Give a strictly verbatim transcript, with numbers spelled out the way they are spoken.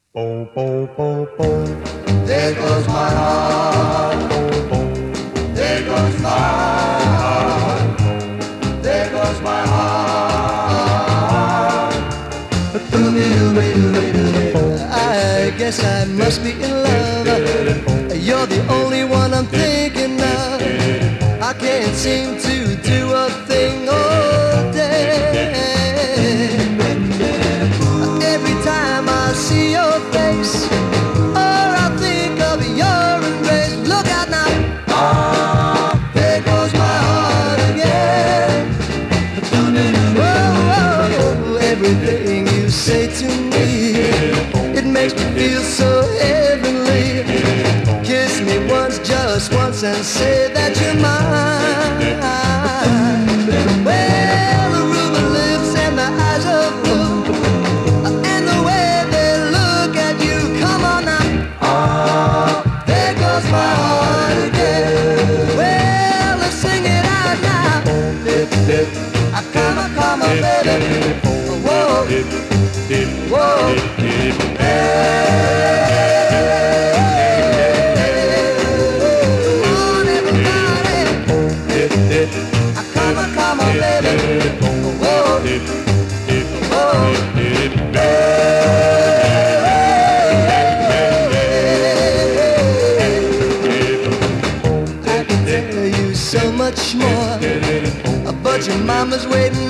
Boom, boom, boom, boom. There goes my heart. Boom, boom, There goes my heart. There goes my heart. I guess I must be in love. You're the only one I'm thinking of. I can't seem to do a thing all day. Every time I see your face, or I think of your embrace. Look out now. Ah, there goes my heart again. Whoa, everything you say to me, it makes me feel so heavenly. Kiss me once, just once, and say that you're mine. Well, the rumor lives and the eyes of blue, and the way they look at you. Come on now. Ah, there goes my heart again. Well, let's sing it out now. I come, I come, baby. Whoa, whoa. Come on, come on, baby. Whoa, I can tell you so much more, but your mama's waiting